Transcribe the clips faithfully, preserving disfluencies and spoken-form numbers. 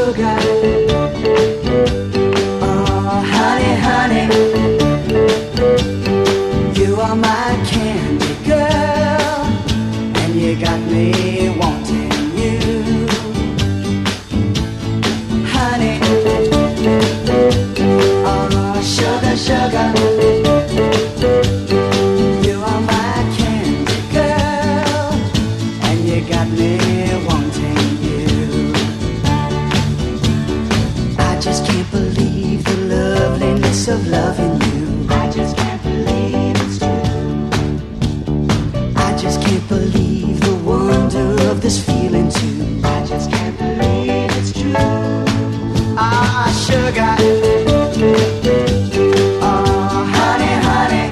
sugar. Oh, honey, honey, you are my candy girl, and you got me wanting you. Honey, oh, sugar, sugar, you are my candy girl, and you got me wanting you. I just can't believe the loveliness of loving you. I just can't believe it's true. I just can't believe the wonder of this feeling too. I just can't believe it's true. Ah, sugar. Oh, honey, honey,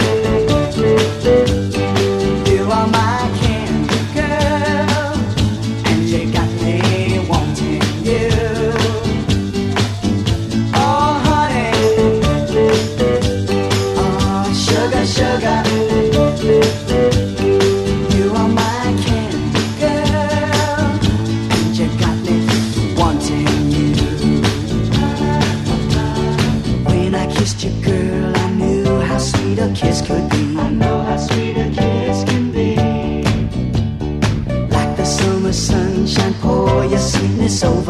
you are my candy girl, and you got me wanting you. Oh, honey, oh, sugar, sugar, you are my candy girl, and you got me wanting you. When I kissed you, girl, I knew how sweet a kiss could be. I know how sweet a kiss can be. Like the summer sunshine, pour your sweetness over